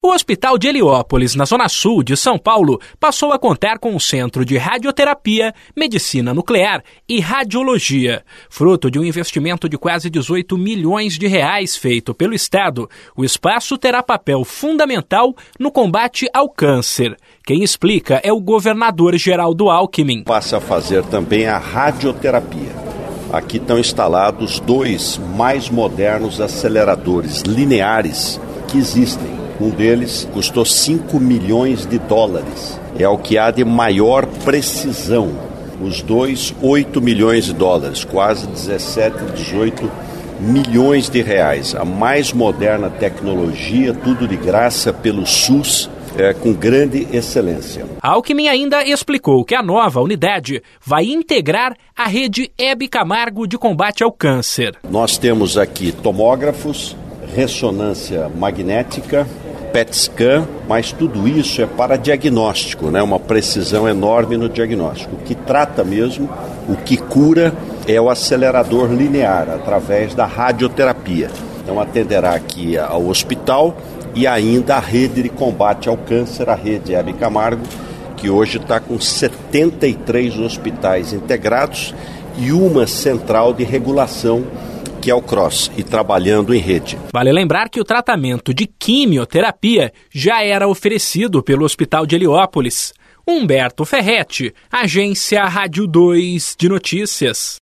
O Hospital de Heliópolis, na zona sul de São Paulo, passou a contar com um centro de radioterapia, medicina nuclear e radiologia. Fruto de um investimento de quase 18 milhões de reais feito pelo Estado, o espaço terá papel fundamental no combate ao câncer. Quem explica é o governador Geraldo Alckmin. Passa a fazer também a radioterapia. Aqui estão instalados 2 mais modernos aceleradores lineares que existem. Um deles custou 5 milhões de dólares. É o que há de maior precisão. Os 2, 8 milhões de dólares, quase 17, 18 milhões de reais. A mais moderna tecnologia, tudo de graça pelo SUS, com grande excelência. Alckmin ainda explicou que a nova unidade vai integrar a rede Hebe Camargo de combate ao câncer. Nós temos aqui tomógrafos, ressonância magnética, PET scan, mas tudo isso é para diagnóstico, né? Uma precisão enorme no diagnóstico. O que trata mesmo, o que cura é o acelerador linear, através da radioterapia. Então atenderá aqui ao hospital e ainda a rede de combate ao câncer, a rede Hebe Camargo, que hoje está com 73 hospitais integrados e uma central de regulação, que é o CROSS, e trabalhando em rede. Vale lembrar que o tratamento de quimioterapia já era oferecido pelo Hospital de Heliópolis. Humberto Ferretti, Agência Rádio 2 de Notícias.